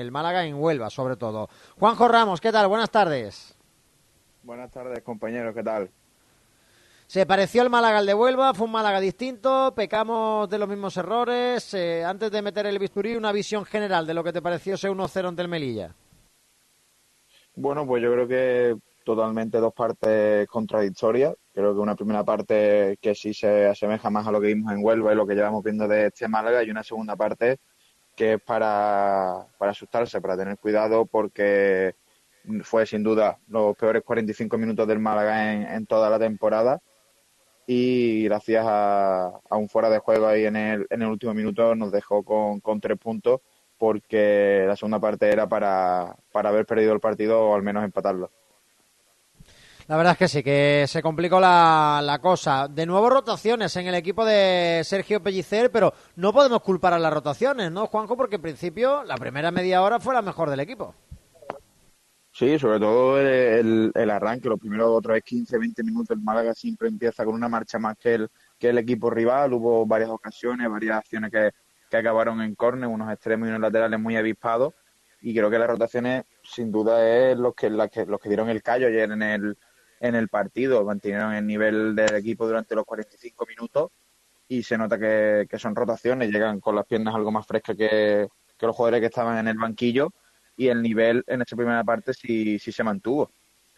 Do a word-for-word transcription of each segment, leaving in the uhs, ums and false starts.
el Málaga en Huelva, sobre todo. Juanjo Ramos, ¿qué tal? Buenas tardes. Buenas tardes, compañeros, ¿qué tal? ¿Se pareció el Málaga al de Huelva? ¿Fue un Málaga distinto? ¿Pecamos de los mismos errores? Eh, antes de meter el bisturí, una visión general de lo que te pareció ese uno cero ante el Melilla. Bueno, pues yo creo que totalmente dos partes contradictorias. Creo que una primera parte que sí se asemeja más a lo que vimos en Huelva y lo que llevamos viendo de este Málaga, y una segunda parte que es para, para asustarse, para tener cuidado, porque fue sin duda los peores cuarenta y cinco minutos del Málaga en, en toda la temporada. Y gracias a, a un fuera de juego ahí en el, en el último minuto nos dejó con, con tres puntos, porque la segunda parte era para, para haber perdido el partido o al menos empatarlo. La verdad es que sí, que se complicó la, la cosa. De nuevo rotaciones en el equipo de Sergio Pellicer, pero no podemos culpar a las rotaciones, ¿no, Juanjo? Porque en principio la primera media hora fue la mejor del equipo. Sí, sobre todo el, el, el arranque, los primeros otra vez quince, veinte minutos, el Málaga siempre empieza con una marcha más que el, que el equipo rival. Hubo varias ocasiones, varias acciones que, que acabaron en córner, unos extremos y unos laterales muy avispados, y creo que las rotaciones sin duda es los que, las que, los que dieron el callo ayer en el, en el partido, mantuvieron el nivel del equipo durante los cuarenta y cinco minutos, y se nota que, que son rotaciones, llegan con las piernas algo más frescas que, que los jugadores que estaban en el banquillo, y el nivel en esta primera parte sí, sí se mantuvo.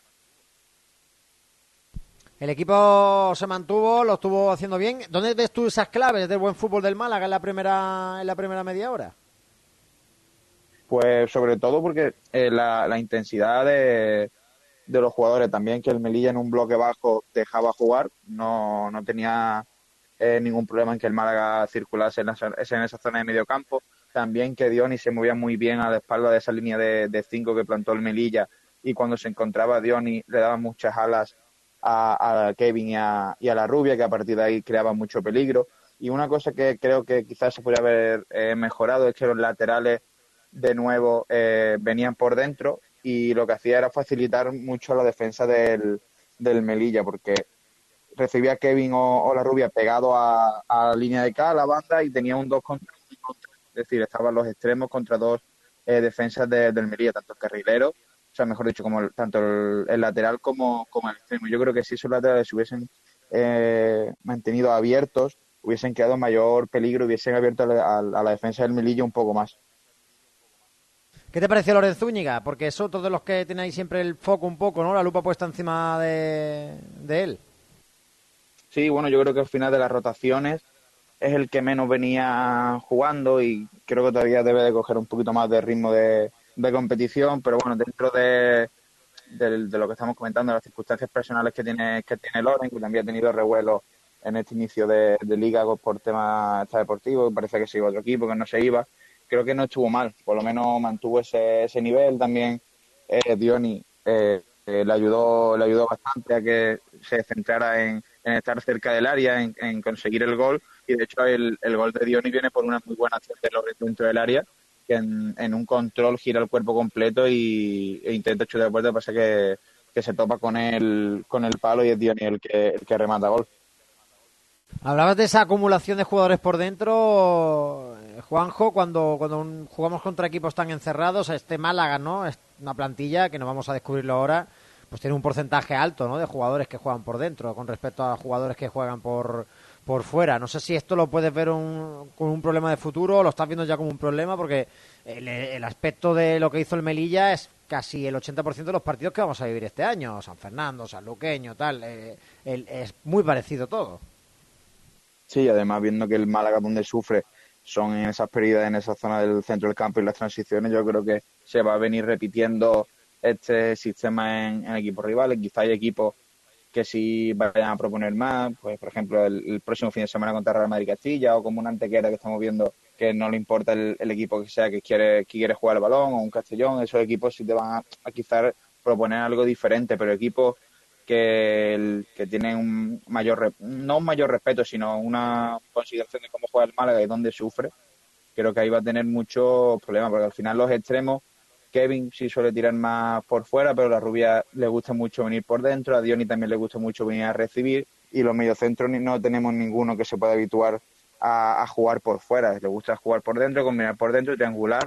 El equipo se mantuvo, lo estuvo haciendo bien. ¿Dónde ves tú esas claves del buen fútbol del Málaga en la primera, en la primera media hora? Pues sobre todo porque eh, la, la intensidad de, de los jugadores también, que el Melilla en un bloque bajo dejaba jugar, no, no tenía eh, ningún problema en que el Málaga circulase en, la, en esa zona de medio campo. También que Dioni se movía muy bien a la espalda de esa línea de, de cinco que plantó el Melilla, y cuando se encontraba Dioni le daba muchas alas a, a Kevin y a, y a la Rubia, que a partir de ahí creaba mucho peligro. Y una cosa que creo que quizás se podría haber eh, mejorado es que los laterales de nuevo eh, venían por dentro, y lo que hacía era facilitar mucho la defensa del, del Melilla, porque recibía a Kevin o, o la Rubia pegado a, a la línea de K, a la banda, y tenía un dos contra uno, contra, es decir, estaban los extremos contra dos eh, defensas de, del Melilla, tanto el carrilero, o sea, mejor dicho, como el, tanto el, el lateral como, como el extremo. Yo creo que si esos laterales se hubiesen eh, mantenido abiertos, hubiesen quedado en mayor peligro, hubiesen abierto a, a, a la defensa del Melilla un poco más. ¿Qué te pareció Lorenzo Zúñiga? Porque eso, todos los que tenéis siempre el foco un poco, ¿no? La lupa puesta encima de, de él. Sí, bueno, yo creo que al final de las rotaciones es el que menos venía jugando, y creo que todavía debe de coger un poquito más de ritmo de, de competición, pero bueno, dentro de, de, de lo que estamos comentando, las circunstancias personales que tiene que tiene Loren, que también ha tenido revuelos en este inicio de, de liga por temas extradeportivos, parece que se iba a otro equipo, que no se iba, creo que no estuvo mal, por lo menos mantuvo ese, ese nivel. También eh, Dioni eh, eh, le ayudó le ayudó bastante a que se centrara en, en estar cerca del área, en, en conseguir el gol, y de hecho el, el gol de Dioni viene por una muy buena acción de Lorenzo dentro del área, que en, en un control gira el cuerpo completo y, e intenta chutar de puerta, pasa que, que se topa con el, con el palo, y es Dioni el que, el que remata gol. Hablabas de esa acumulación de jugadores por dentro, Juanjo, cuando, cuando un, jugamos contra equipos tan encerrados. Este Málaga, ¿no? Es una plantilla que no vamos a descubrirlo ahora, pues tiene un porcentaje alto, ¿no?, de jugadores que juegan por dentro con respecto a jugadores que juegan por, por fuera. No sé si esto lo puedes ver un, como un problema de futuro, o lo estás viendo ya como un problema, porque el, el aspecto de lo que hizo el Melilla es casi el ochenta por ciento de los partidos que vamos a vivir este año. San Fernando, Sanluqueño, tal, eh, el, es muy parecido todo. Sí, además viendo que el Málaga donde sufre son en esas pérdidas en esa zona del centro del campo y las transiciones, yo creo que se va a venir repitiendo este sistema en, en equipos rivales. Quizá hay equipos que sí vayan a proponer más, pues por ejemplo el, el próximo fin de semana contra Real Madrid Castilla, o como una Antequera que estamos viendo que no le importa el, el equipo que sea, que quiere que quiere jugar el balón, o un Castellón. Esos equipos sí te van a, a quizás proponer algo diferente, pero equipos que, el, que tienen un mayor, no un mayor respeto, sino una consideración de cómo juega el Málaga y dónde sufre, creo que ahí va a tener muchos problemas, porque al final los extremos, Kevin sí suele tirar más por fuera, pero a la Rubia le gusta mucho venir por dentro, a Dioni también le gusta mucho venir a recibir, y los mediocentros no tenemos ninguno que se pueda habituar a, a jugar por fuera. Le gusta jugar por dentro, combinar por dentro, triangular,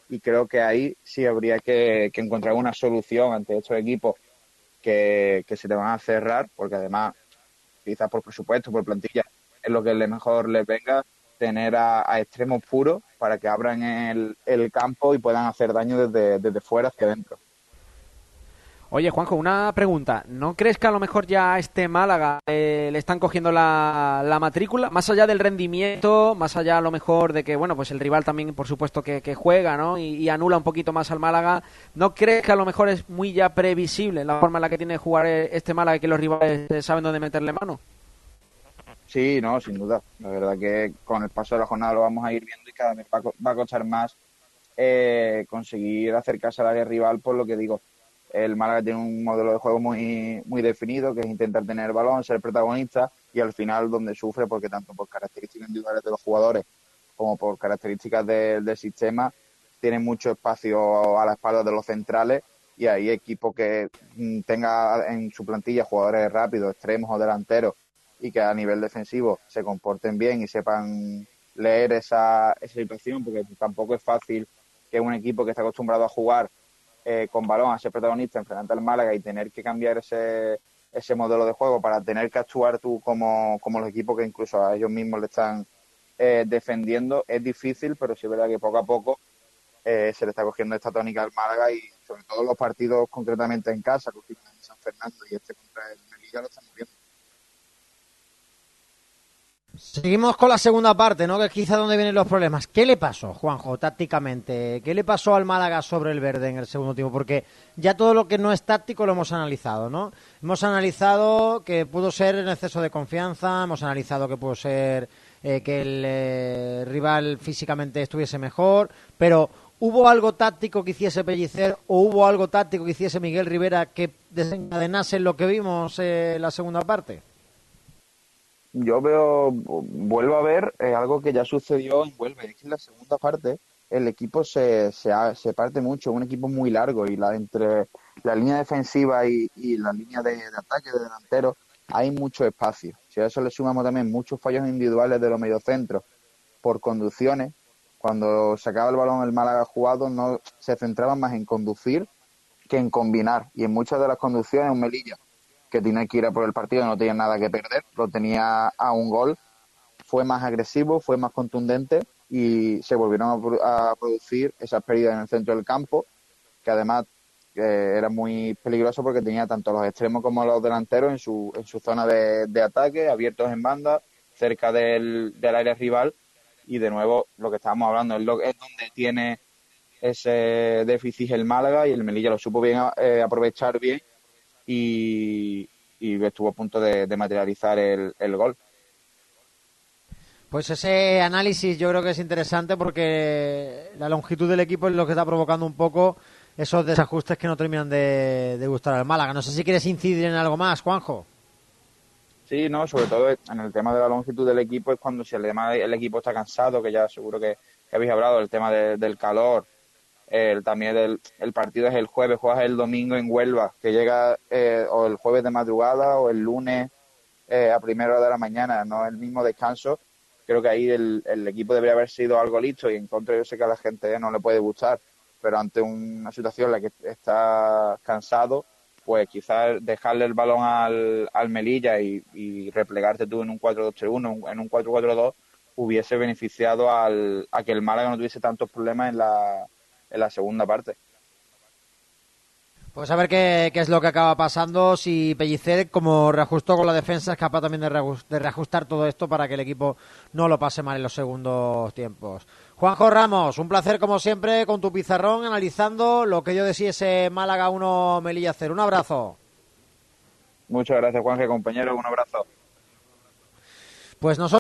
y creo que ahí sí habría que, que encontrar una solución ante estos equipos que, que se te van a cerrar, porque además, quizás por presupuesto, por plantilla, es lo que le mejor les venga, tener a, a extremos puros para que abran el, el campo y puedan hacer daño desde, desde fuera hacia adentro. Oye, Juanjo, una pregunta. ¿No crees que a lo mejor ya a este Málaga eh, le están cogiendo la, la matrícula? Más allá del rendimiento, más allá a lo mejor de que, bueno, pues el rival también, por supuesto, que, que juega, ¿no? Y, y anula un poquito más al Málaga. ¿No crees que a lo mejor es muy ya previsible la forma en la que tiene que jugar este Málaga y que los rivales eh, saben dónde meterle mano? Sí, no, sin duda. La verdad que con el paso de la jornada lo vamos a ir viendo y cada vez va a, co- va a costar más eh, conseguir acercarse al área rival, por lo que digo. El Málaga tiene un modelo de juego muy muy definido, que es intentar tener el balón, ser protagonista, y al final donde sufre, porque tanto por características individuales de los jugadores como por características de- del sistema, tiene mucho espacio a la espalda de los centrales, y hay equipos que mm, tenga en su plantilla jugadores rápidos, extremos o delanteros, y que a nivel defensivo se comporten bien y sepan leer esa, esa situación, porque tampoco es fácil que un equipo que está acostumbrado a jugar eh, con balón a ser protagonista enfrente al Málaga y tener que cambiar ese, ese modelo de juego para tener que actuar tú como, como los equipos que incluso a ellos mismos le están eh, defendiendo, es difícil, pero sí es verdad que poco a poco eh, se le está cogiendo esta tónica al Málaga, y sobre todo los partidos concretamente en casa, que últimamente en San Fernando y este contra el Melilla lo estamos viendo. Seguimos con la segunda parte, ¿no? Que es quizá donde vienen los problemas. ¿Qué le pasó, Juanjo, tácticamente? ¿Qué le pasó al Málaga sobre el verde en el segundo tiempo? Porque ya todo lo que no es táctico lo hemos analizado, ¿no? Hemos analizado que pudo ser en exceso de confianza, hemos analizado que pudo ser eh, que el eh, rival físicamente estuviese mejor, pero ¿hubo algo táctico que hiciese Pellicer o hubo algo táctico que hiciese Miguel Rivera que desencadenase lo que vimos eh, en la segunda parte? Yo veo, vuelvo a ver eh, algo que ya sucedió en Huelva, es que en la segunda parte el equipo se, se, ha- se parte mucho, un equipo muy largo, y la entre la línea defensiva y, y la línea de, de ataque de delantero hay mucho espacio. Si a eso le sumamos también muchos fallos individuales de los mediocentros por conducciones, cuando sacaba el balón el Málaga jugado no se centraban más en conducir que en combinar, y en muchas de las conducciones un Melilla que tenía que ir a por el partido, no tenía nada que perder, lo tenía a un gol, fue más agresivo, fue más contundente, y se volvieron a, pro- a producir esas pérdidas en el centro del campo, que además eh, era muy peligroso porque tenía tanto los extremos como los delanteros en su, en su zona de, de ataque, abiertos en banda, cerca del, del área rival, y de nuevo lo que estábamos hablando es, lo, es donde tiene ese déficit el Málaga, y el Melilla lo supo bien eh, aprovechar bien, y, y estuvo a punto de, de materializar el, el gol. Pues ese análisis yo creo que es interesante porque la longitud del equipo es lo que está provocando un poco esos desajustes que no terminan de, de gustar al Málaga. No sé si quieres incidir en algo más, Juanjo. Sí, no, sobre todo en el tema de la longitud del equipo es cuando si el, tema- el equipo está cansado, que ya seguro que, que habéis hablado, el tema de- del calor, el, también el, el partido es el jueves, juegas el domingo en Huelva, que llega eh, o el jueves de madrugada o el lunes eh, a primera hora de la mañana, no el mismo descanso. Creo que ahí el, el equipo debería haber sido algo listo, y en contra yo sé que a la gente no le puede gustar, pero ante una situación en la que está cansado, pues quizás dejarle el balón al, al Melilla y, y replegarte tú en un cuatro dos tres uno, en un cuatro cuatro dos, hubiese beneficiado al, a que el Málaga no tuviese tantos problemas en la, en la segunda parte. Pues a ver qué, qué es lo que acaba pasando, si Pellicer, como reajustó con la defensa, es capaz también de, reajus- de reajustar todo esto para que el equipo no lo pase mal en los segundos tiempos. Juanjo Ramos, un placer como siempre con tu pizarrón analizando lo que yo decía ese Málaga uno Melilla cero. Un abrazo. Muchas gracias, Juanje, compañero, un abrazo. Pues nosotros